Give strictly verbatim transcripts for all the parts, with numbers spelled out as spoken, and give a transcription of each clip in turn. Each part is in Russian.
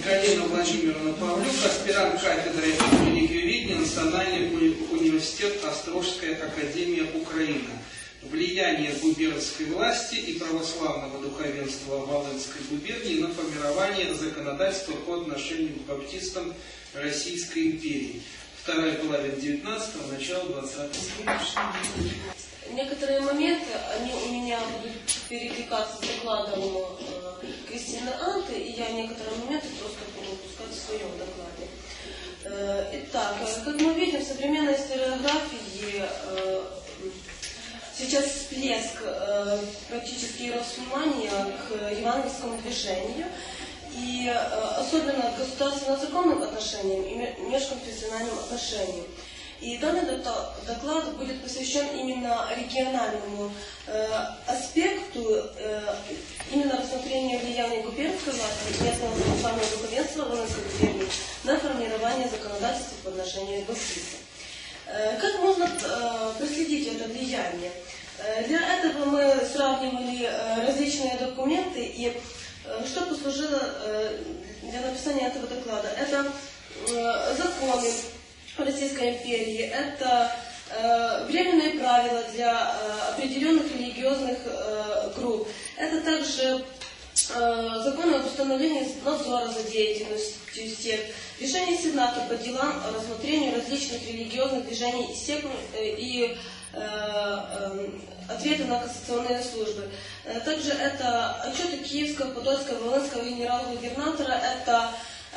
Галина Владимировна Павлюк, аспирант кафедры религиоведения, Национальный университет Острожская академия Украина. Влияние губернской власти и православного духовенства Волынской губернии на формирование законодательства по отношению к баптистам Российской империи. Вторая половина девятнадцатого, начало двадцатого века. Некоторые моменты, они у меня будут перекликаться с докладом э, Кристины Анты, и я некоторые моменты просто буду упускать в своем докладе. Э, итак, как мы видим, в современной историографии э, сейчас всплеск э, практически внимания к евангельскому движению, и э, особенно к государственно-законным отношениям и межконфессиональным отношениям. И данный доклад будет посвящен именно региональному э, аспекту, э, именно рассмотрению влияния губернской власти и местного православного духовенства Волынской губернии на формирование законодательства по отношению к баптистам. Э, как можно э, проследить это влияние? Э, для этого мы сравнивали э, различные документы, и э, что послужило э, для написания этого доклада? Это э, законы Российской империи, это э, временные правила для э, определенных религиозных э, групп, это также э, законы об установлении надзора за деятельностью сект, решение Сената по делам о рассмотрении различных религиозных движений и сект э, и э, э, ответы на кассационные службы. Э, также это отчеты Киевского, Подольского, Волынского генерал-губернатора, это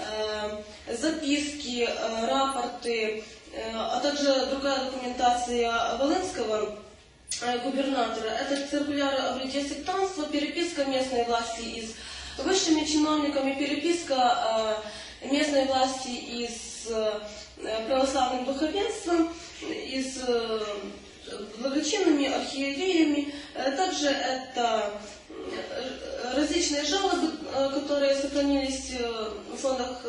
записки, рапорты, а также другая документация Волынского губернатора. Это циркуляры о вреде сектантства, переписка местной власти из высшими чиновниками, переписка местной власти и с православным духовенством, и с благочинными архиереями. Также это различные жалобы, которые сохранились в фондах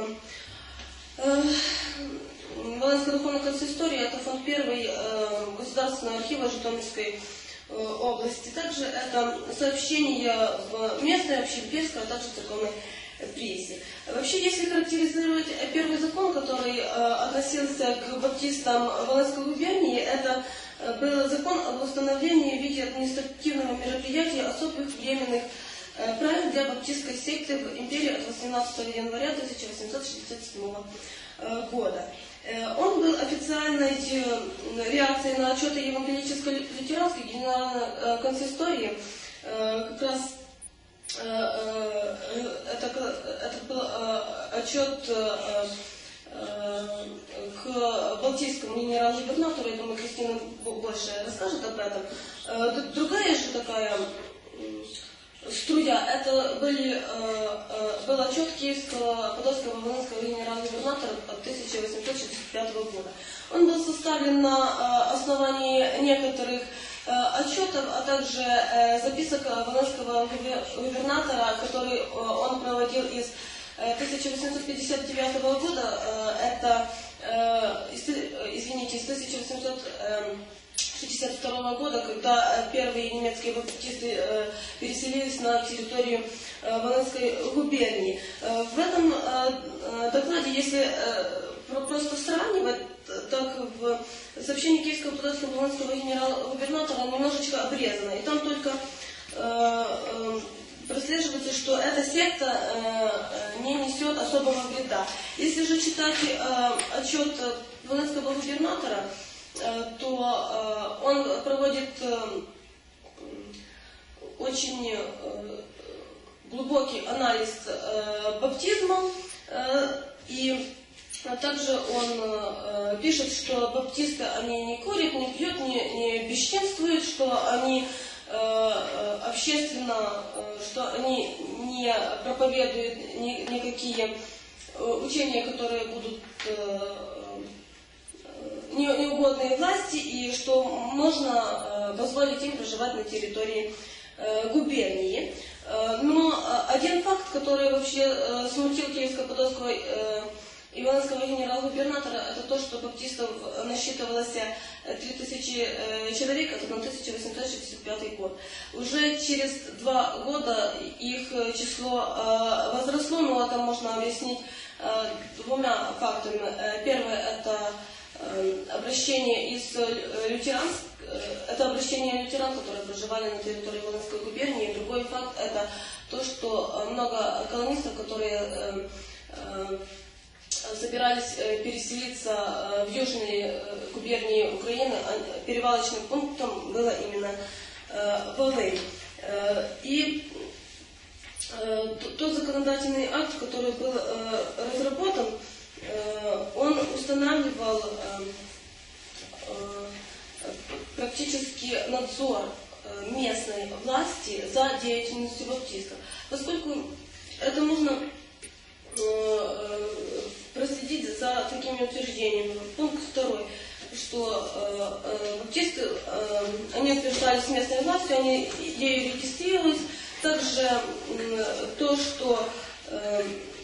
Волынского духовного консистория, это фонд первый Государственного архива Житомирской области. Также это сообщения в местной, общеимперской, а также церковной прессе. Вообще, если характеризировать первый закон, который относился к баптистам Волынской губернии, это был закон об установлении в виде административного мероприятия особых временных правил для баптистской секты в империи от восемнадцатого января тысяча восемьсот шестьдесят седьмого года. Он был официальной реакцией на отчеты евангелической лютеранской генеральной консистории. Как раз это, это был отчет к балтийскому генерал-губернатору, я думаю, Кристина больше расскажет об этом. Другая же такая струя, это были, был отчет Киевского, Подольского, Волынского генерал-губернатора от тысяча восемьсот шестьдесят пятого года. Он был составлен на основании некоторых отчетов, а также записок Волынского губернатора, который он проводил из тысяча восемьсот пятьдесят девятого года, это, извините, из тысяча восемьсот шестьдесят второго года, когда первые немецкие баптисты переселились на территорию Волынской губернии. В этом докладе, если просто сравнивать, так в сообщении Киевского, Подольского, Волынского генерал-губернатора немножечко обрезано. И там только прослеживается, что эта секта э, не несет особого вреда. Если же читать э, отчет Волынского губернатора, э, то э, он проводит э, очень э, глубокий анализ э, баптизма, э, и а также он э, пишет, что баптисты, они не курят, не пьют, не, не бесчинствуют, что они общественно, что они не проповедуют ни, никакие учения, которые будут неугодные власти, и что можно позволить им проживать на территории губернии. Но один факт, который вообще смутил Киевско-Подольского Ивановского генерал-губернатора, это то, что баптистов насчитывалось три тысячи человек, это тысяча восемьсот шестьдесят пятый год. Уже через два года их число возросло, но это можно объяснить двумя фактами. Первое – это обращение из лютеранств, это обращение лютеран, которые проживали на территории Волынской губернии. Другой факт – это то, что много колонистов, которые собирались переселиться в южные губернии Украины, перевалочным пунктом было именно Волынь. И тот законодательный акт, который был разработан, он устанавливал практически надзор местной власти за деятельностью баптистов. Поскольку это можно проследить за такими утверждениями. Пункт второй, что э, баптисты, э, они утверждались с местной властью, они ею регистрировались. Также э, то, что э,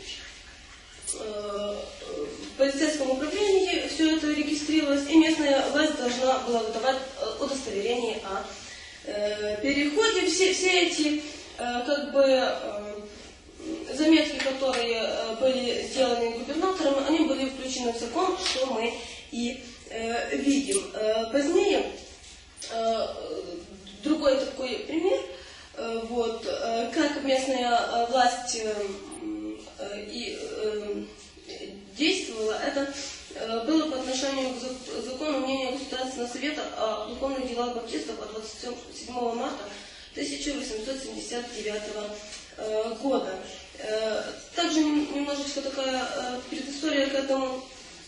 э, в полицейском управлении все это регистрировалось, и местная власть должна была выдавать удостоверение о э, переходе. Все, все эти э, как бы э, заметки, которые э, были сделаны губернатором, они были включены в закон, что мы и э, видим. Э, позднее э, другой такой пример, э, вот, э, как местная э, власть э, э, и, э, действовала, это э, было по отношению к закону мнения Государственного совета о духовных делах баптистов от двадцать седьмого марта тысяча восемьсот семьдесят девятого года. Также немножечко такая предыстория к этому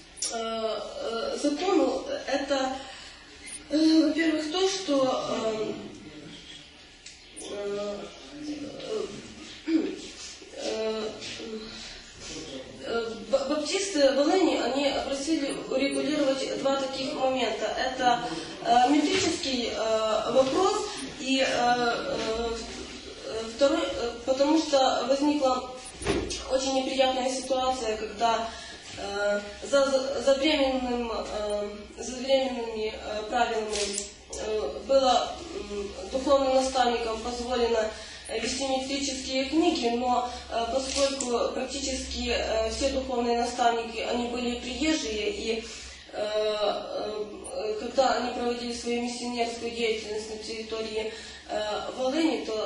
закону. Это, во-первых, то, что баптисты Волыни, они просили урегулировать два таких момента. Это метрический вопрос и второй, потому что возникла очень неприятная ситуация, когда э, за, за, временным, э, за временными э, правилами э, было э, духовным наставникам позволено вести метрические книги, но э, поскольку практически э, все духовные наставники, они были приезжие, и э, э, когда они проводили свою миссионерскую деятельность на территории Волыни, то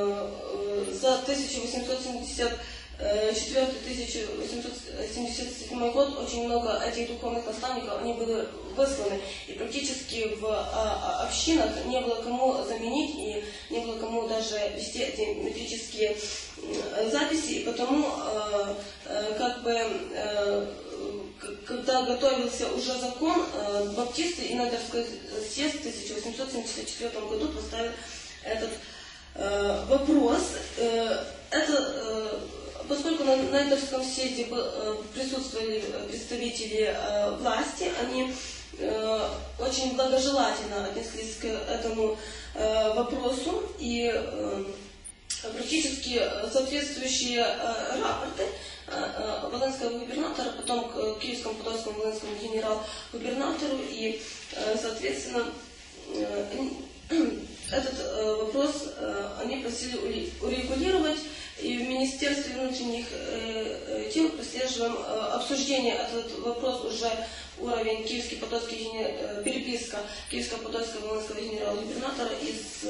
э, за тысяча восемьсот семьдесят четвёртый — тысяча восемьсот семьдесят седьмой год очень много этих духовных наставников, они были высланы, и практически в а, общинах не было кому заменить, и не было кому даже вести эти метрические записи, и потому э, э, как бы э, когда готовился уже закон, э, баптисты и Найдерский съезд в тысяча восемьсот семьдесят четвёртом году поставил этот э, вопрос. Э, это, э, поскольку на Найдерском съезде э, присутствовали представители э, власти, они э, очень благожелательно отнеслись к этому э, вопросу, и э, практически соответствующие э, рапорты э, волынского губернатора, потом к Киевскому подольскому волынскому генерал-губернатору, и, э, соответственно, э, этот э, вопрос э, они просили урегулировать, и в Министерстве внутренних э, дел прослеживаем э, обсуждение этот вопрос уже уровень Киевский подольский э, переписка Киевского подольского волынского генерал-губернатора и с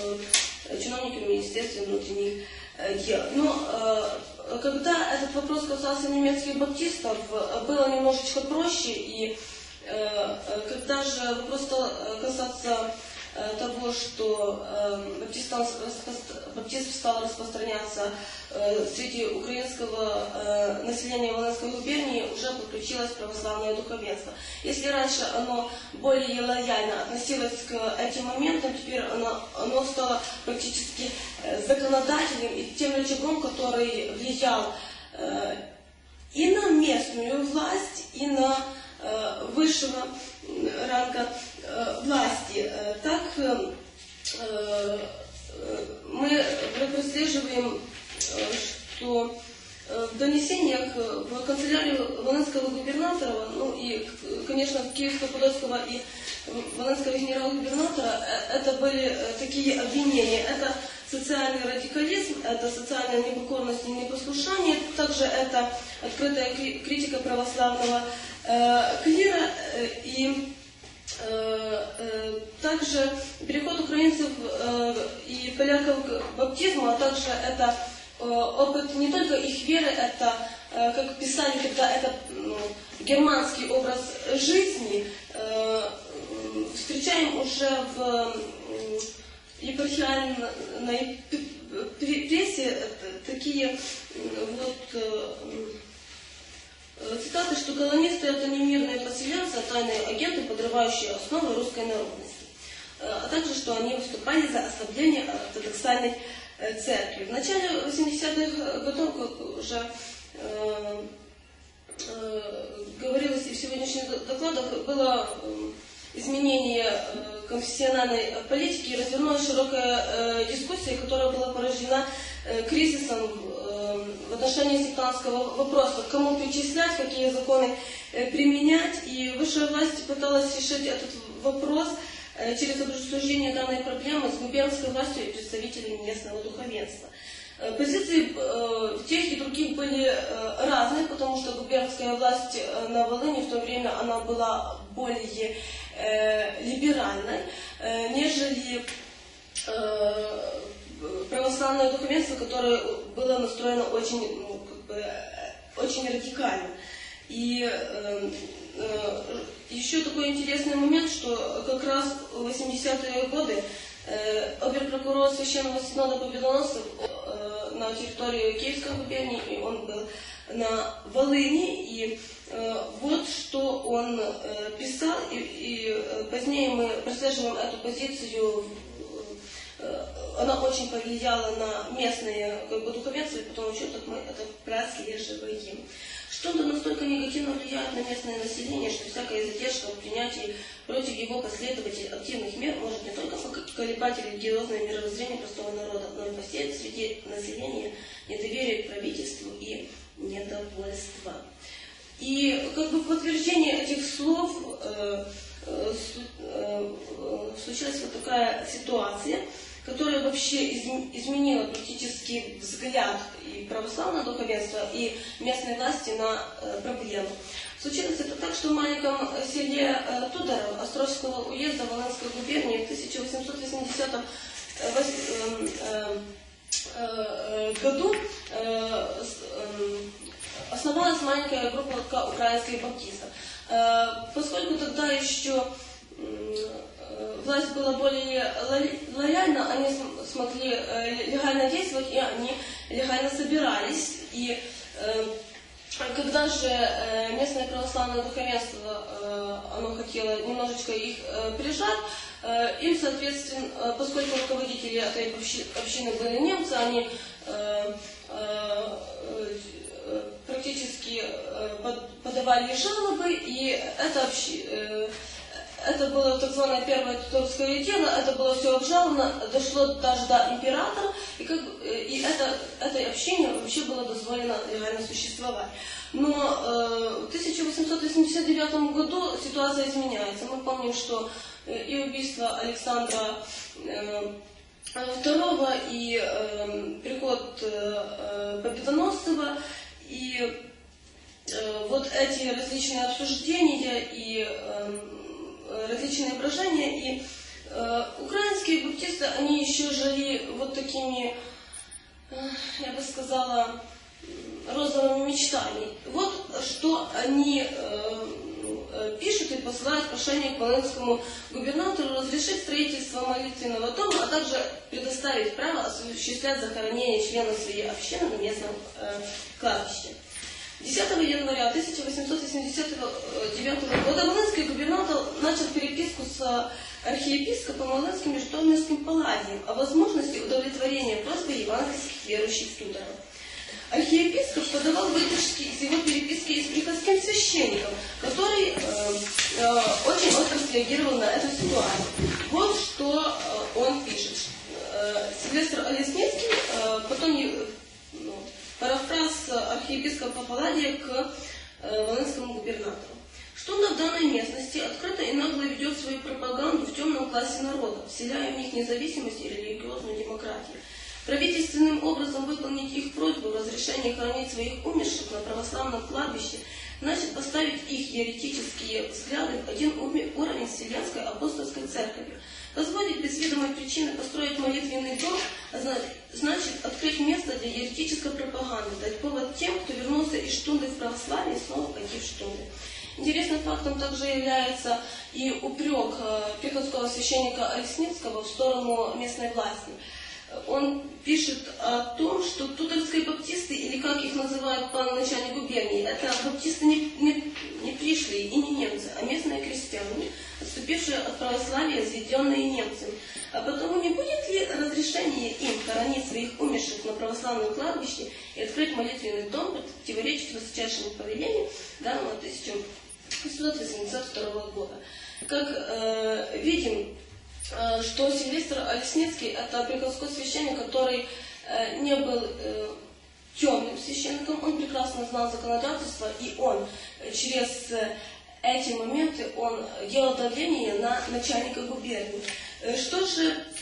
э, чиновниками Министерства внутренних э, дел. Но э, когда этот вопрос касался немецких баптистов, было немножечко проще, и э, когда же вопрос стал касаться того, что э, баптист, стал, баптизм стал распространяться э, среди украинского э, населения Волынской губернии, уже подключилось православное духовенство. Если раньше оно более лояльно относилось к этим моментам, теперь оно, оно стало практически э, законодателем и тем рычагом, который влиял э, и на местную власть, и на э, высшего ранга власти. Так мы прослеживаем, что в донесениях в канцелярию Волынского губернатора, ну и, конечно, Киевско-Подольского и Волынского генерал-губернатора, это были такие обвинения. Это социальный радикализм, это социальная непокорность и непослушание, также это открытая критика православного э, клира э, и э, э, также переход украинцев э, и поляков к баптизму, а также это э, опыт не только их веры, это, э, как писали тогда, это э, германский образ жизни, э, встречаем уже в э, епархиальной прессе такие вот цитаты, что колонисты это не мирные поселенцы, а тайные агенты, подрывающие основы русской народности. А также, что они выступали за ослабление ортодоксальной церкви. В начале восьмидесятых годов, как уже э, э, говорилось и в сегодняшних докладах, было изменение конфессиональной политики и развернулась широкая э, дискуссия, которая была порождена э, кризисом э, в отношении сектантского вопроса, кому причислять, какие законы э, применять. И высшая власть пыталась решить этот вопрос э, через обсуждение данной проблемы с губернской властью и представителями местного духовенства. Э, позиции э, тех и других были э, разные, потому что губернская власть э, на Волыни в то время она была более либеральной, нежели православное духовенство, которое было настроено очень, ну, как бы, очень радикально. И э, э, еще такой интересный момент, что как раз в восьмидесятые годы э, оберпрокурор Священного Синода Победоносцев э, на территории Киевской губернии, и он был на Волыни, и э, вот что он э, писал, и, и э, позднее мы прослеживаем эту позицию, э, она очень повлияла на местное, как бы, духовенство, и потом еще так мы это прослеживаем. Что-то настолько негативно влияет на местное население, что всякая задержка в принятии против его последователей активных мер может не только поколебать религиозное мировоззрение простого народа, но и посеять среди населения недоверие к правительству и недовольство. И как бы в подтверждение этих слов э, э, э, случилась вот такая ситуация, которая вообще изменила практически взгляд и православного духовенства, и местной власти на э, проблему. Случилось это так, что в маленьком селе э, Тодорово Острожского уезда Волынской губернии в тысяча восемьсот восьмидесятом году э, э, основалась маленькая группа украинских баптистов. Э, поскольку тогда еще власть была более лояльна, они смогли легально действовать, и они легально собирались. И э, когда же местное православное духовенство, оно хотело немножечко их прижать, им, соответственно, поскольку руководители этой общины были немцы, они практически подавали жалобы, и это община, это было так званое первое туторское дело, это было все обжаловано, дошло даже до императора, и, как, и это, этой общине вообще было дозволено реально существовать. Но э, в тысяча восемьсот восемьдесят девятом году ситуация изменяется. Мы помним, что и убийство Александра э, второго, и э, приход э, Победоносцева, и э, вот эти различные обсуждения и э, различные брожения, и э, украинские баптисты, они еще жили вот такими, э, я бы сказала, розовыми мечтами. Вот что они э, пишут и посылают прошение к волынскому губернатору разрешить строительство молитвенного дома, а также предоставить право осуществлять захоронение членов своей общины на местном э, кладбище. десятого января тысяча восемьсот восемьдесят девятого года волынский губернатор начал переписку с архиепископом Волынским и Житомирским Палладием о возможности удовлетворения просьбы евангельских верующих в Тодорово. Архиепископ подавал выдержки из его переписки и с приходским священником, который э, э, очень остро среагировал на эту ситуацию. Вот что э, он пишет. Э, Сильвестр Олесницкий, э, потом э, ну, парафраз архиепископа Палладия к э, волынскому губернатору. Штунда в данной местности открыто и нагло ведет свою пропаганду в темном классе народа, вселяя в них независимость и религиозную демократию. Правительственным образом выполнить их просьбу в разрешении хоронить своих умерших на православном кладбище значит поставить их еретические взгляды в один уровень с Вселенской апостольской церковью. Позволить без ведомой причины построить молитвенный дом значит открыть место для еретической пропаганды, дать повод тем, кто вернулся из Штунды в православие, снова пойти в Штунду. Интересным фактом также является и упрек приходского священника Олесницкого в сторону местной власти. Он пишет о том, что тутовские баптисты, или как их называют по начальник губернии, это баптисты не, не, не пришлые и не немцы, а местные крестьяне, отступившие от православия, изведенные немцами. А потому не будет ли разрешение им хоронить своих умерших на православном кладбище и открыть молитвенный дом, противоречить высочайшему повелению, данному тысяча восемьсот восемьдесят второго года? Как э, видим, что Сильвестр Олесницкий — это приходской священник, который э, не был э, темным священником, он прекрасно знал законодательство, и он э, через э, эти моменты он делал давление на начальника губернии. Э, что же э,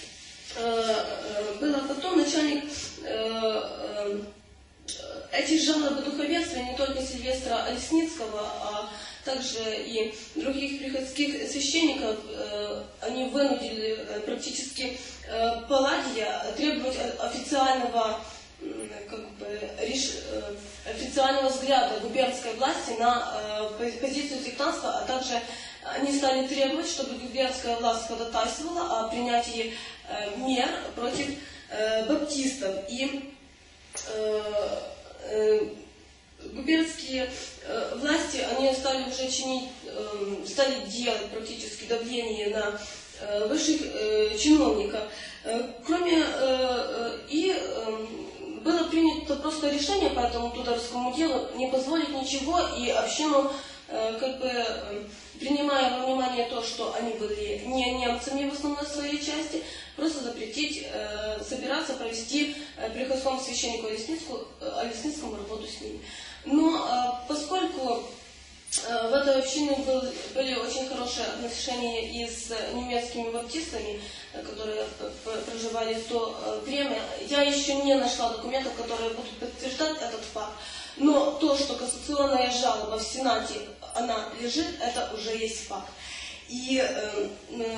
э, было потом? Начальник э, э, эти жалобы духовенства, не только Сильвестра Олесницкого, а также и других приходских священников, э, они вынудили э, практически э, Палладия требовать официального, э, как бы, реш... э, официального взгляда губернской власти на э, позицию сектантства, а также они стали требовать, чтобы губернская власть ходатайствовала о принятии э, мер против э, баптистов. И э, э, губернские э, власти, они стали уже чинить, э, стали делать практически давление на э, высших э, чиновников. Э, кроме, э, и э, было принято просто решение по этому тутовскому делу не позволить ничего, и общину, э, как бы, э, принимая во внимание то, что они были не немцами в основной своей части, просто запретить э, собираться, провести э, приходскому священнику Олесницкому, Олесницкому работу с ними. Но э, поскольку э, в этой общине был, были очень хорошие отношения и с немецкими баптистами, э, которые проживали в то э, время, я еще не нашла документов, которые будут подтверждать этот факт. Но то, что кассационная жалоба в Сенате, она лежит, это уже есть факт. И э,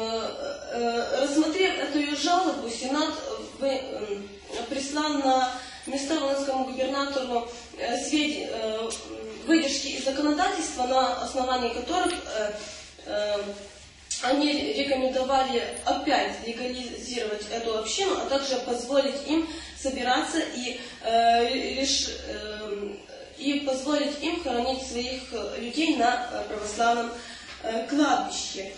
э, рассмотрев эту жалобу, Сенат вы, э, прислал на места волынскому губернатору э, свед... э, выдержки из законодательства, на основании которых э, э, они рекомендовали опять легализировать эту общину, а также позволить им собираться и, э, реш... э, и позволить им хоронить своих людей на православном кладбище.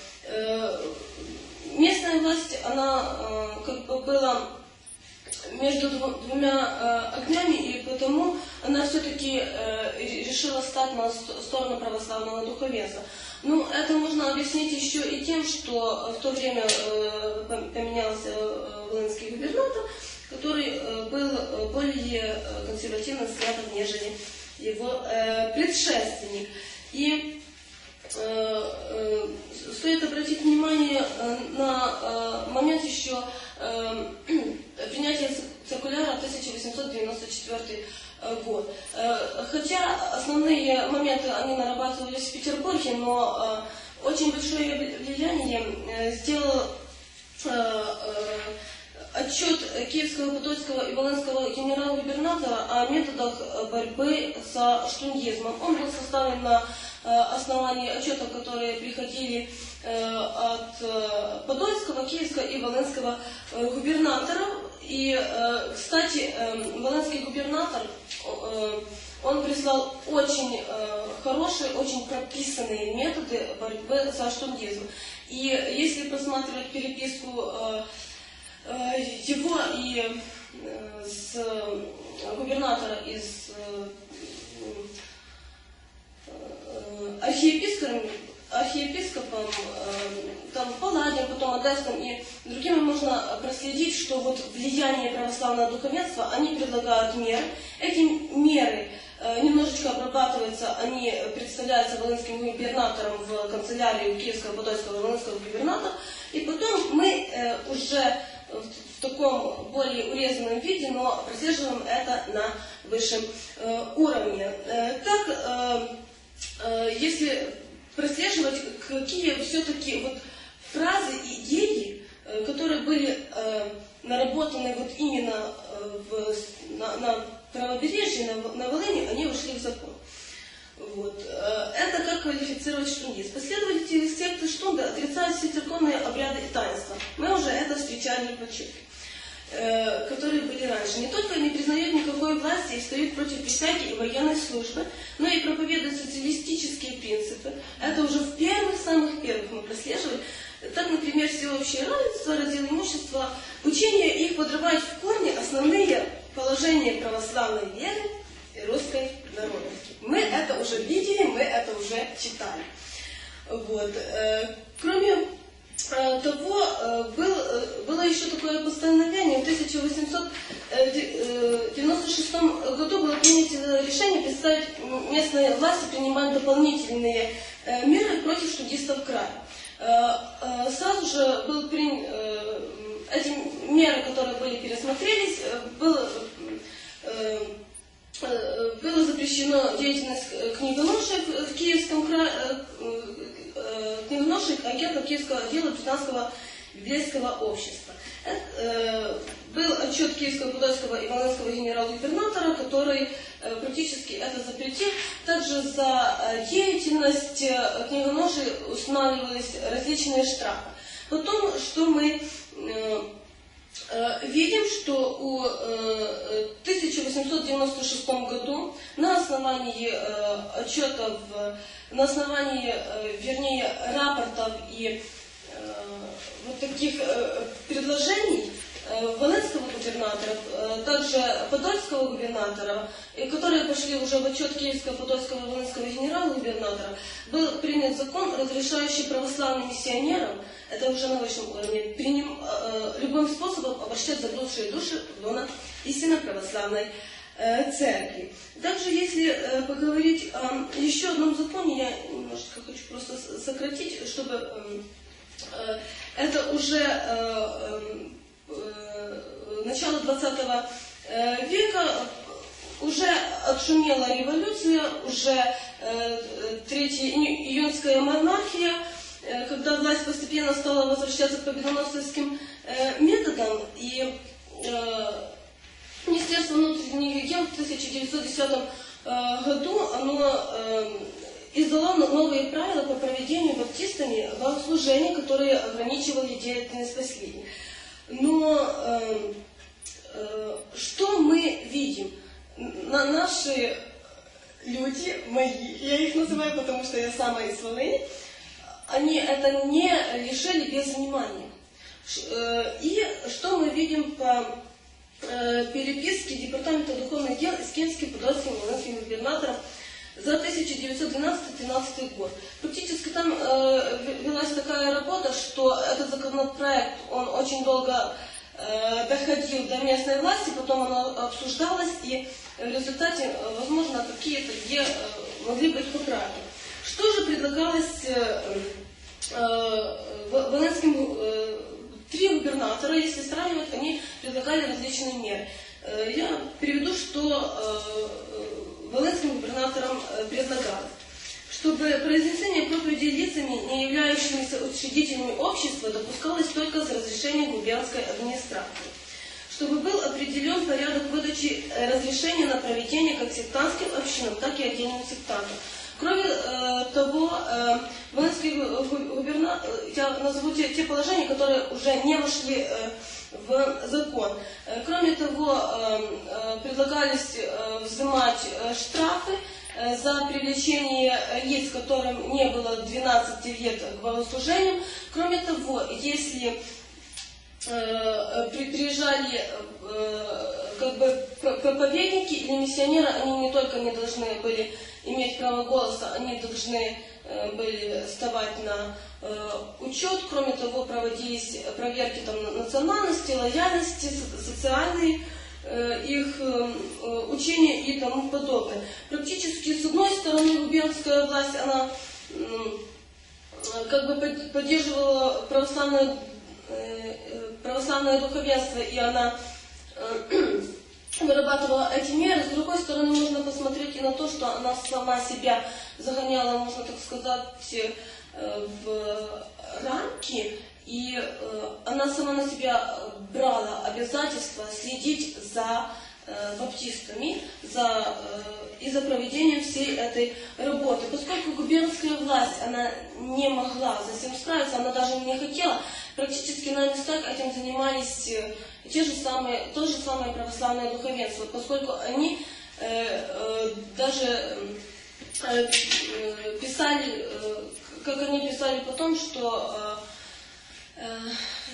Местная власть, она как бы была между двумя огнями, и потому она все-таки решила стать на сторону православного духовенства. Ну, это можно объяснить еще и тем, что в то время поменялся волынский губернатор, который был более консервативно взглядом, нежели его предшественник. И Э, э, стоит обратить внимание э, на э, момент еще э, принятия циркуляра тысяча восемьсот девяносто четвёртый год. Э, хотя основные моменты они нарабатывались в Петербурге, но э, очень большое влияние э, сделал э, э, отчет Киевского, Подольского и Волынского генерал-губернатора о методах борьбы со штундизмом. Он был составлен на основании отчетов, которые приходили э, от э, Подольского, Киевского и Волынского э, губернаторов. И, э, кстати, э, Волынский губернатор, э, он прислал очень э, хорошие, очень прописанные методы борьбы со штундизмом. И если просматривать переписку э, э, его и э, с э, губернатора из э, архиепископом, архиепископом там, Палладием, потом Одесским и другими можно проследить, что вот влияние православного духовенства, они предлагают меры. Эти меры немножечко обрабатываются, они представляются волынским губернатором в канцелярии Киевского, Подольского и Волынского губернатора, и потом мы уже в таком более урезанном виде, но прослеживаем это на высшем уровне. Так, если прослеживать, какие все-таки вот фразы, идеи, которые были наработаны вот именно в, на, на правобережье, на, на Волыни, они вошли в закон. Вот. Это как квалифицировать штундист. Последователи секты штунда отрицают все церковные обряды и таинства. Мы уже это встречали в почерке, которые были раньше. Не только не признают никакой власти и встают против присяги и военной службы, но и проповедуют социалистические принципы. Это уже в первых, самых первых мы прослеживали. Так, например, всеобщее равенство, раздел имущества, учения их подрывают в корне основные положения православной веры и русской народности. Мы это уже видели, мы это уже читали. Вот. Кроме того, был, было еще такое постановление. В тысяча восемьсот девяносто шестом году было принято решение представить местные власти принимать дополнительные меры против штудистов края. Сразу же был принят, эти меры, которые были пересмотрелись, было, было запрещено деятельность книгоношек в Киевском крае, книгоношек агентов Киевского отдела британского библейского общества. Это, был отчет Киевского, Подольского и Волынского генерал-губернатора, который практически это запретил. Также за деятельность книгоношей устанавливались различные штрафы. Потом, что мы видим, что в тысяча восемьсот девяносто шестом году на основании отчетов, на основании, вернее, рапортов и вот таких предложений Волынского губернатора, также Подольского губернатора, которые пошли уже в отчет Киевского, Подольского и Волынского генерал-губернатора, был принят закон, разрешающий православным миссионерам, это уже на высшем уровне, приним, любым способом обращать заблудшие души в лоно истинно православной церкви. Также, если поговорить о еще одном законе, я немножко хочу просто сократить, чтобы это уже начало двадцатого века, уже отшумела революция, уже Третья июньская монархия, когда власть постепенно стала возвращаться к победоносцевским методам, и Министерство внутренних дел в тысяча девятьсот десятом году оно издало новые правила по проведению баптистами богослужений, которые ограничивали деятельность последних. Но э, э, что мы видим? На, наши люди, мои, я их называю, потому что я сама из Волыни, они это не решили без внимания. Э, и что мы видим по э, переписке Департамента духовных дел с Киевским, Подольским и Волынским губернатором за тысяча девятьсот двенадцатый — тринадцатый год. Практически там э, велась такая работа, что этот законопроект, он очень долго э, доходил до местной власти, потом оно обсуждалось, и в результате, возможно, какие-то где э, могли быть поправки. Что же предлагалось э, э, Волынским? Э, три губернатора, если сравнивать, они предлагали различные меры. Э, я переведу, что э, Волынским губернатором предлагалось, чтобы произнесение проповеди лицами, не являющимися учредителями общества, допускалось только с разрешения губернской администрации, чтобы был определен порядок выдачи разрешения на проведение как сектантским общинам, так и отдельным сектантам. Кроме э, того, э, Волынский губернатор, я назову те, те положения, которые уже не вошли э, в закон. Кроме того, предлагались взимать штрафы за привлечение лиц, которым не было двенадцати лет к богослужению. Кроме того, если приезжали как бы проповедники или миссионеры, они не только не должны были иметь право голоса, они должны были вставать на э, учет. Кроме того, проводились проверки там, национальности, лояльности, социальные их учения и тому подобное. Практически, с одной стороны, губернская власть, она как бы поддерживала православное, православное духовенство, и она вырабатывала эти меры. С другой стороны, можно посмотреть и на то, что она сама себя загоняла, можно так сказать, в рамки, и она сама на себя брала обязательство следить за баптистами за, и за проведением всей этой работы. Поскольку губернская власть, она не могла за этим справиться, она даже не хотела, практически на местах этим занимались те же самые, то же самое православное духовенство, поскольку они э, э, даже э, писали, э, как они писали потом, что э, э,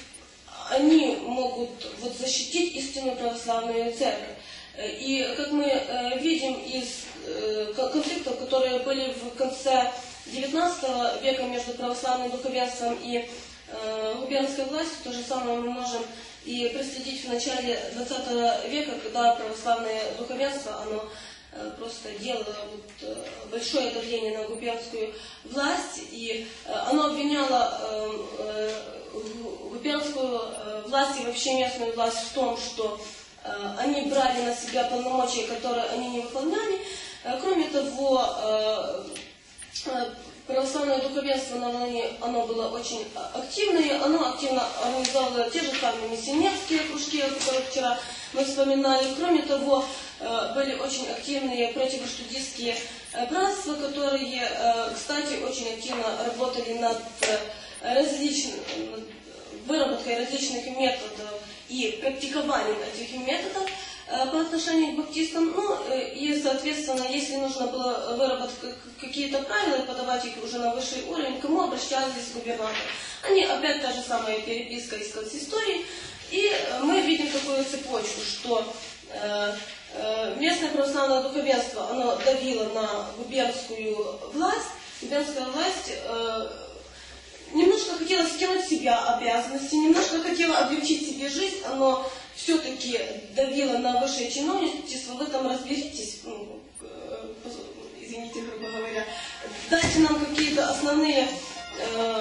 они могут вот, защитить истинную православную церковь. И как мы э, видим из э, конфликтов, которые были в конце девятнадцатого века между православным духовенством и э, губернской властью, то же самое мы можем и проследить в начале двадцатого века, когда православное духовенство, оно э, просто делало вот, э, большое давление на губернскую власть, и э, оно обвиняло э, э, губернскую э, власть и вообще местную власть в том, что э, они брали на себя полномочия, которые они не выполняли. Э, кроме того, э, э, православное духовенство на Волыни, оно было очень активное, оно активно организовывало те же самые миссионерские кружки, о которых вчера мы вспоминали. Кроме того, были очень активные противоштудистские братства, которые, кстати, очень активно работали над различными, выработкой различных методов и практикованием этих методов по отношению к баптистам. Ну, и, соответственно, если нужно было выработать какие-то правила и подавать их уже на высший уровень, к кому обращались губернаторы? Они опять та же самая переписка из консистории. И мы видим такую цепочку, что э, э, местное православное духовенство, оно давило на губернскую власть. Губернская власть э, немножко хотела скинуть с себя обязанности, немножко хотела облегчить себе жизнь, оно все-таки давило на высшее чиновничество, вы там разберитесь, ну, извините, грубо говоря, дайте нам какие-то основные э,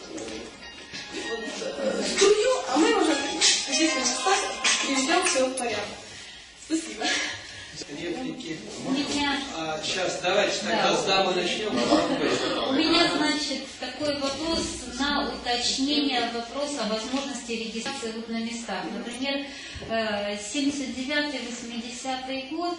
вот, э, струю, а мы уже здесь на местах приведем все в порядок. Спасибо. Реплики. Меня... А, сейчас, давайте тогда да. с дамы начнем. У меня, значит, такой вопрос на уточнение вопроса о возможности регистрации вот на местах. Например, семьдесят девятый — восьмидесятый год,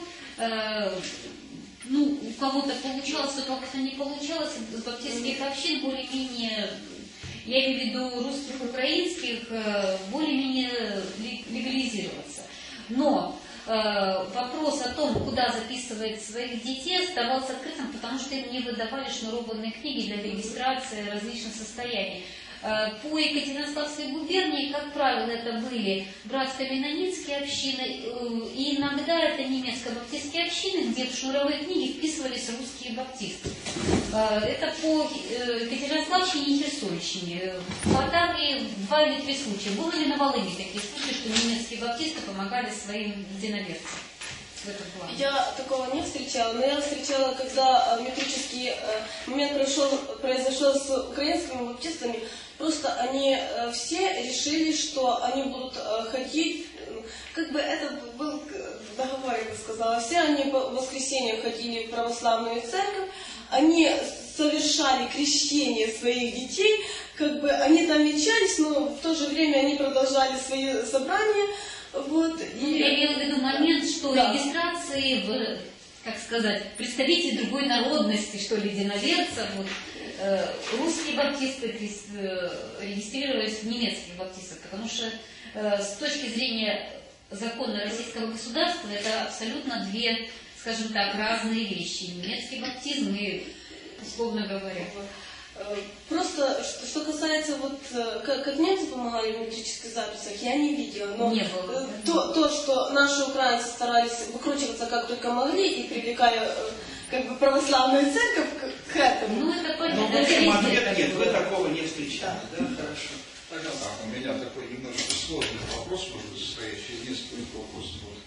ну, у кого-то получалось, у кого-то не получалось, с баптистских общин более-менее, я имею в виду русских, украинских, более-менее легализироваться. Но вопрос о том, куда записывать своих детей, оставался открытым, потому что им не выдавали шнурованные книги для регистрации различных состояний. По Екатеринославской губернии, как правило, это были братско-менонитские общины, и иногда это немецко-баптистские общины, где в шнуровые книги вписывались русские баптисты. Это по Екатеринославщине и Херсонщине. В Батавии два или три случая. Было ли на Волыни такие случаи, что немецкие баптисты помогали своим единоверцам? Я такого не встречала, но я встречала, когда метрический момент произошел, произошел с украинскими баптистами, просто они все решили, что они будут ходить, как бы это был договор, я бы сказала, все они по воскресеньям ходили в православную церковь, они совершали крещение своих детей, как бы они там венчались, но в то же время они продолжали свои собрания. Вот, и... Я имела в виду момент, что да. регистрации, в, как сказать, представителей другой народности, что ли, единоверцев, вот, э, русские баптисты э, регистрировались в немецких баптистах, потому что э, с точки зрения закона российского государства это абсолютно две, скажем так, разные вещи. Немецкий баптизм и, условно говоря. Просто, что, что касается, вот, как, как немцы помогали в метрических записях, я не видела. Но не было. То, то, что наши украинцы старались выкручиваться как только могли и привлекали как бы православную церковь к, к этому. Ну, это понятно. Но, в общем, ответ нет, вы такого не встречали. Да, да? Хорошо. Пожалуйста. А, у меня такой немножко сложный вопрос, может быть, состоящий из нескольких вопросов.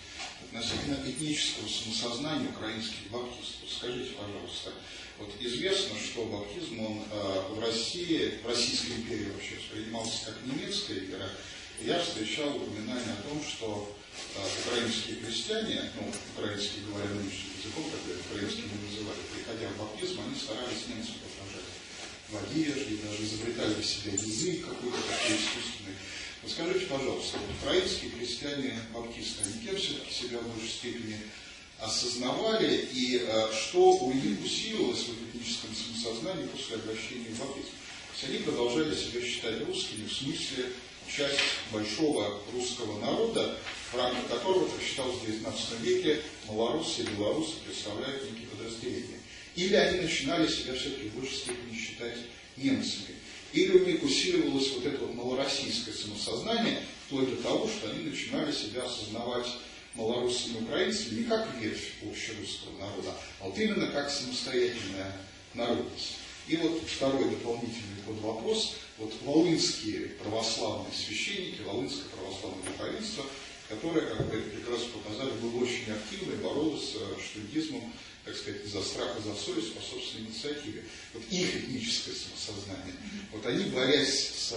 относительно этнического самосознания украинских баптистов. Скажите, пожалуйста, вот известно, что баптизм, он э, в России, в Российской империи вообще воспринимался как немецкая вера. Я встречал упоминание о том, что э, украинские крестьяне, ну, украинские говоря нынешним языком, как украинские не называли, приходя в баптизм, они старались немцев подражать в одежде, даже изобретали для себя язык какой-то такой искусственный. Вот скажите, пожалуйста, украинские крестьяне-баптисты, они кем все-таки себя в большей степени осознавали, и э, что у них усилилось в этническом самосознании после обращения в баптизм? То есть они продолжали себя считать русскими, в смысле часть большого русского народа, в рамках которого, как считалось в девятнадцатом веке, малоруссы и белорусы представляют некие подразделения. Или они начинали себя все-таки в большей степени считать немцами. Или у них усиливалось вот это вот малороссийское самосознание, вплоть до того, что они начинали себя осознавать малорусскими украинцами не как ветвь общерусского народа, а вот именно как самостоятельная народность. И вот второй дополнительный подвопрос. Вот волынские православные священники, волынское православное духовенство, которое, как вы прекрасно показали, было очень активно и боролось с штудизмом, так сказать, из-за страха, за совесть по собственной инициативе. Вот их этническое самосознание. Вот они, борясь с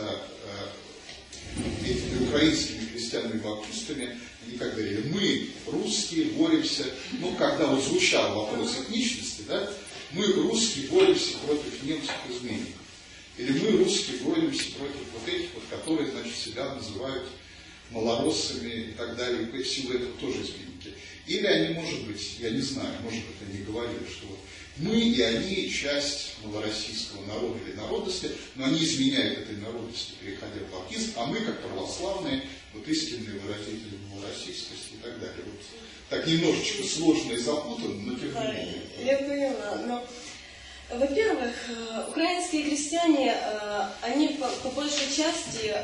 э, этими украинскими христианами-баптистами, они как говорили, мы, русские, боремся, ну, когда вот звучал вопрос этничности, да, мы, русские, боремся против немцев-изменников. Или мы, русские, боремся против вот этих, вот, которые, значит, себя называют малороссами и так далее, и в силу этого тоже изменники. Или они, может быть, я не знаю, может быть, они говорили, что вот мы и они часть малороссийского народа или народности, но они изменяют этой народности, переходя в баптизм, а мы, как православные, вот истинные выразители малороссийскости и так далее. Вот так немножечко сложно и запутанно, но тем не менее. Я поняла, но, во-первых, украинские крестьяне, они по, по большей части,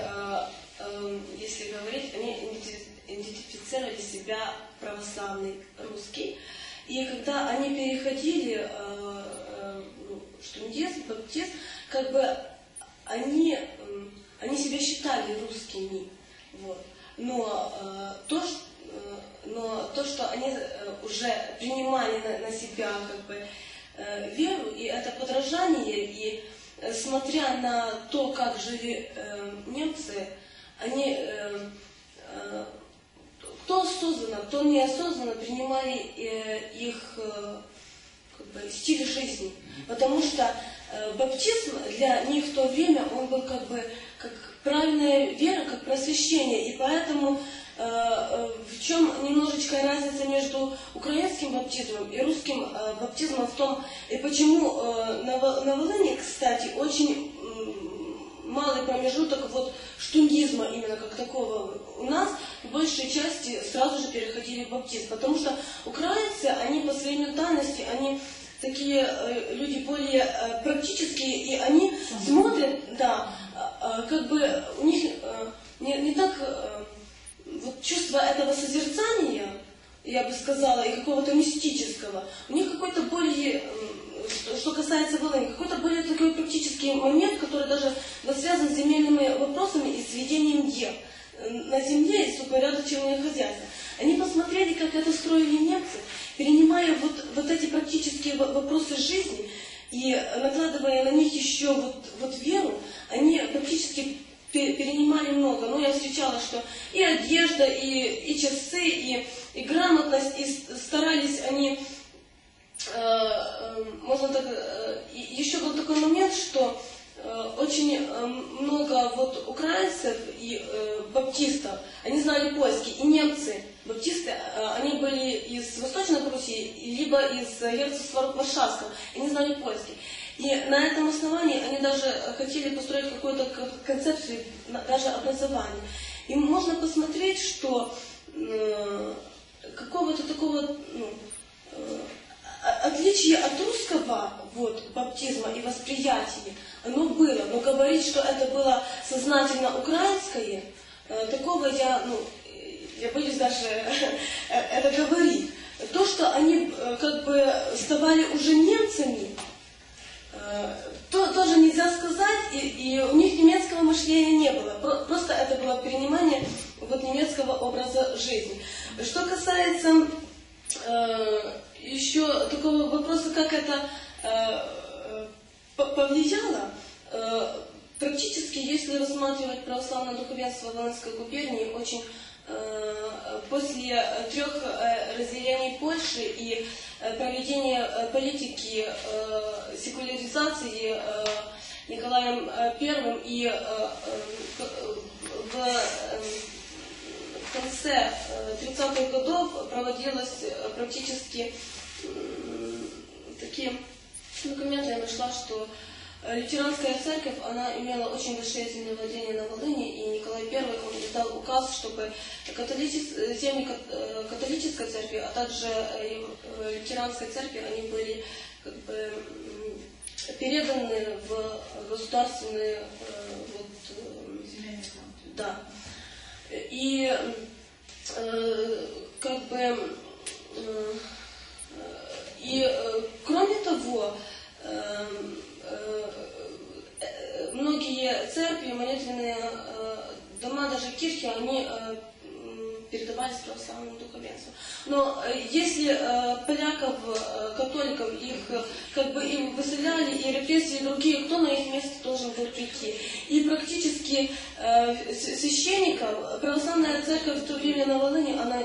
если говорить, они идентифицировали себя православный русский. И когда они переходили штундизм, баптизм, как бы они, они себя считали русскими. Вот. Но, то, что, но то, что они уже принимали на, на себя как бы, веру, и это подражание, и смотря на то, как жили немцы, они, кто осознанно, кто неосознанно принимали их как бы, стиль жизни. Потому что баптизм для них в то время, он был как бы как правильная вера, как просвещение. И поэтому в чем немножечко разница между украинским баптизмом и русским баптизмом в том, и почему на Волыни, кстати, очень малый промежуток вот штундизма именно как такого у нас в большей части сразу же переходили в баптизм, потому что украинцы, они по своей ментальности, они такие э, люди более э, практические, и они mm-hmm. смотрят, да, э, как бы у них э, не, не так э, вот чувство этого созерцания, я бы сказала, и какого-то мистического, у них какой-то более, что касается Волыни, какой-то более такой практический момент, который даже связан с земельными вопросами и с ведением дел на земле и с упорядочением хозяйства. Они посмотрели, как это строили немцы, перенимая вот, вот эти практические вопросы жизни и накладывая на них еще вот, вот веру, они практически перенимали много. Но я встречала, что и одежда, и, и часы, и, и грамотность, и старались они, э, э, можно так, э, еще был такой момент, что э, очень много вот украинцев и э, баптистов, они знали польский, и немцы, баптисты, э, они были из Восточной Пруссии, либо из герцогства Варшавского, они знали польский. И на этом основании они даже хотели построить какую-то концепцию, даже образования. И можно посмотреть, что э, какого-то такого ну, э, отличия от русского вот, баптизма и восприятия, оно было. Но говорить, что это было сознательно украинское, э, такого я, ну, я боюсь даже это говорить. То, что они э, как бы ставали уже немцами, То, тоже нельзя сказать, и, и у них немецкого мышления не было. Просто это было перенимание вот немецкого образа жизни. Что касается э, еще такого вопроса, как это э, повлияло, э, практически, если рассматривать православное духовенство Волынской губернии, очень э, после трех э, разделений Польши и э, проведения э, политики э, секуляризации э, Николаем Первым и э, э, в, э, в конце тридцатых годов проводилось практически э, такие документы, я нашла, что лютеранская церковь, она имела очень большие землевладения на Волыни, и Николай Первый он издал указ, чтобы католичес... земли католической церкви, а также лютеранской церкви, они были как бы переданы в государственные вот, да. И как бы и кроме того, многие церкви, молитвенные дома, даже кирхи, они передавались православному духовенству. Но если поляков, католиков, их как бы им выселяли, и репрессии другие, кто на их место должен был прийти? И практически священников, православная церковь в то время на Волыни, она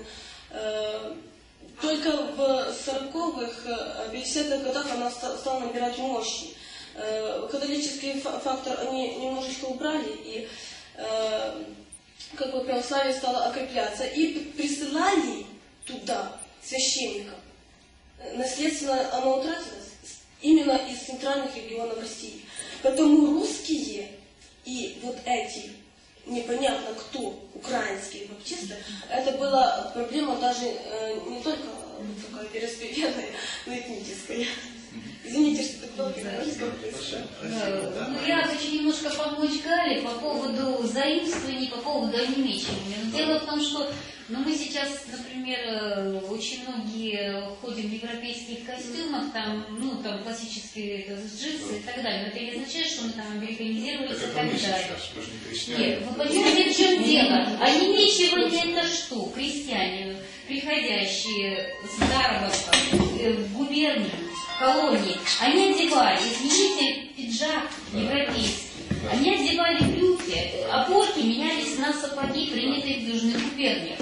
только в сороковых, пятидесятых годах она стала набирать мощи. Католический фактор они немножечко убрали, и как бы православие стало окрепляться. И присылали туда священников. Наследственно оно утратилось именно из центральных регионов России. Поэтому русские и вот эти, непонятно кто, украинские баптисты, это была проблема даже э, не только такая переспевенная, но и этническая. Извините, что так долго на русском. Ну, я хочу немножко помочь Гале по поводу заимствований, по поводу онемечивания. Но дело в том, что ну, мы сейчас, например, очень многие ходим в европейских костюмах, там, ну, там классические джинсы и так далее. Но это не означает, что мы там американизировались и так далее. Сейчас, мы же не крестьяне. Нет, вы понимаете, в чем дело? Онемечивание это что? Крестьяне, приходящие с заработком в губернии, колонии, они одевали, извините, пиджак европейский, они одевали брюки, опорки менялись на сапоги, принятые в южных губерниях.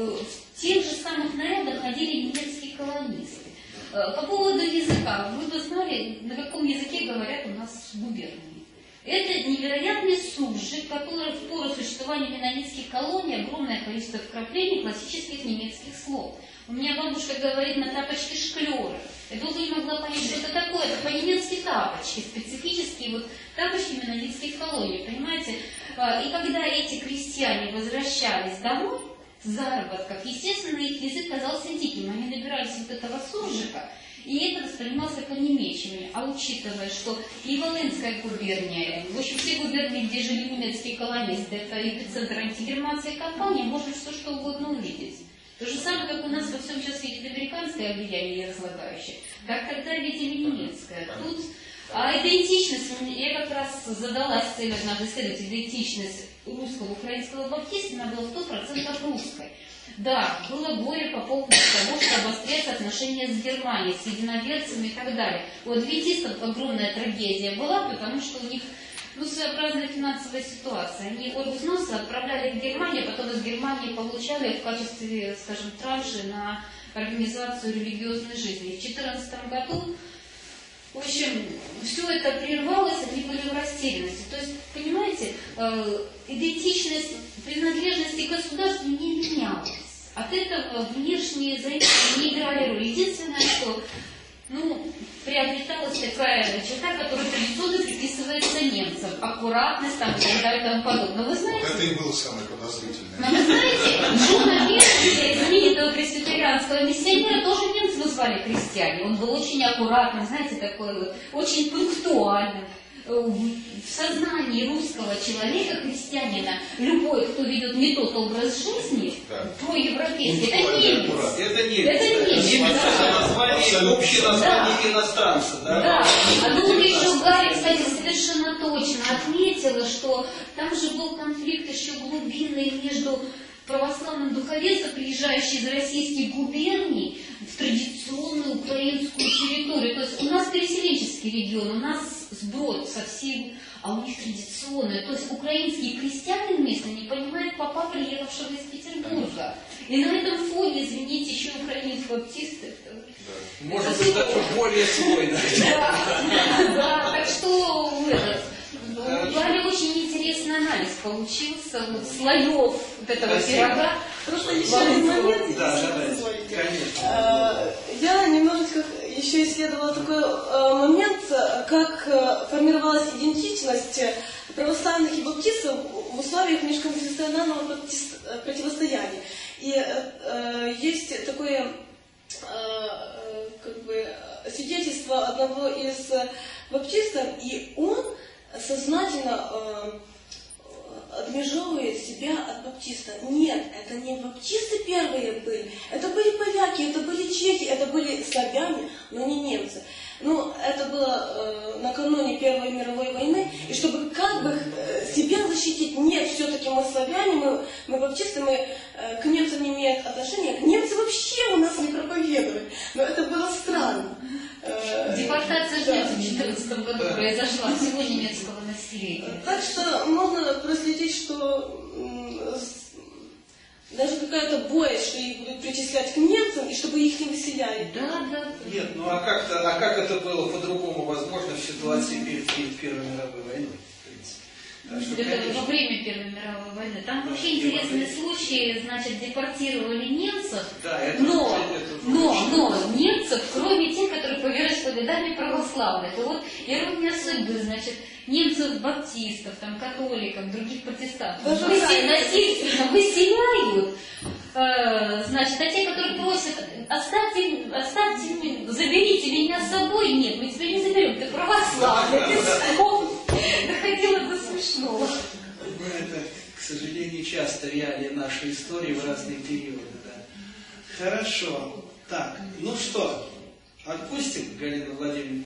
В тех же самых нарядах ходили немецкие колонисты. По поводу языка, вы бы знали, на каком языке говорят у нас в губернии. Это невероятный суржик, который в пору существования менонитских колоний огромное количество вкраплений классических немецких слов. У меня бабушка говорит на тапочке шклеры. Я долго не могла понять, что это такое. Это по-немецки тапочки, специфические вот тапочки менонитских колоний, понимаете? И когда эти крестьяне возвращались домой с заработков, естественно, их язык казался диким. Они набирались вот этого суржика, и это воспринималось как онемечивание. А учитывая, что и Волынская губерния, в общем, все губернии, где жили немецкие колонисты, это эпицентр антигерманской кампании, можно все что угодно увидеть. То же самое, как у нас во всем сейчас видит американское влияние разлагающее, так тогда видели немецкое. Тут а идентичность, я как раз задалась целью однажды исследовать идентичность русского, украинского баптиста, она была сто процентов русской. Да, было горе по поводу того, что обостряются отношения с Германией, с единоверцами и так далее. У адвентистов огромная трагедия была, потому что у них ну, своеобразная финансовая ситуация. Они от взноса отправляли в Германию, а потом из Германии получали в качестве, скажем, транши на организацию религиозной жизни. В две тысячи четырнадцатом году, в общем, все это прервалось, они были в растерянности. То есть, понимаете, идентичность, принадлежность к государству не менялась. От этого внешние заимствования не играли роль. Единственное, что ну, приобреталась такая черта, которая традиционно приписывается немцам. Аккуратность там, и так далее и тому подобное. Но вы знаете... Это и было самое подозрительное. Но вы знаете, Джона Бернса, знаменитого пресвитерианского миссионера, тоже немцы назвали крестьяне. Он был очень аккуратным, знаете, такой вот, очень пунктуальным. В сознании русского человека, крестьянина, любой, кто ведет не тот образ жизни, да. проевропейский, это немец. Это немец. Это немец. Немец да. название, общее название да. иностранца. Да. да. А тут еще Галя, кстати, совершенно точно отметила, что там же был конфликт еще глубинный между православным духовенством, приезжающие из российских губерний в традиционную украинскую территорию. То есть у нас переселенческий регион, у нас сброд совсем, а у них традиционное. То есть украинские крестьяне местные не понимают папа, приехавшего из Петербурга. И на этом фоне, извините, еще украинские баптисты. Может быть, даже более свой. Да, так что у Вали очень интересный анализ получился, вот, слоев вот этого пирога. Просто еще один момент, Да, если да, позволите. конечно. Я немножечко еще исследовала такой момент, как формировалась идентичность православных и баптистов в условиях межконфессионального противостояния. И есть такое как бы свидетельство одного из баптистов, и он сознательно э, отмежевывает себя от баптиста. Нет, это не баптисты первые были, это были поляки, это были чехи, это были славяне, но не немцы. Ну, это было э, накануне Первой мировой войны, и чтобы как бы э, себя защитить, нет, все-таки мы славяне, мы, мы баптисты, мы э, к немцам не имеем отношения, немцы вообще у нас не проповедуют, но это было странно. Э, Депортация да. немцев в две тысячи четырнадцатом году Да. произошла, всего немецкого населения. Так что можно проследить, что м, с- даже какая-то боязнь, что их будут причислять к немцам, и чтобы их не выселяли. Да, да. Нет, ну а как-то, а как это было по-другому возможно в ситуации перед, перед Первой мировой войной, в принципе? Так что, Это конечно, во время Первой мировой войны. Там Да, вообще и интересный во случай, значит, депортировали немцев, да, это, но, это но, очень- но немцев, кроме тех, которые по вероисповеданию православных. И вот ирония судьбы, значит, немцев, баптистов, там, католиков, других протестантов Даже высе- правильно. насильственно выселяют, э, значит, а те, которые просят, оставьте, оставьте, меня, заберите меня с собой, нет, мы тебя не заберем, ты православный, ты что? Доходило до смешного. Ну, это, к сожалению, часто реалии нашей истории в разные периоды. Да. Хорошо. Так, ну что, отпустим Галину Владимировну?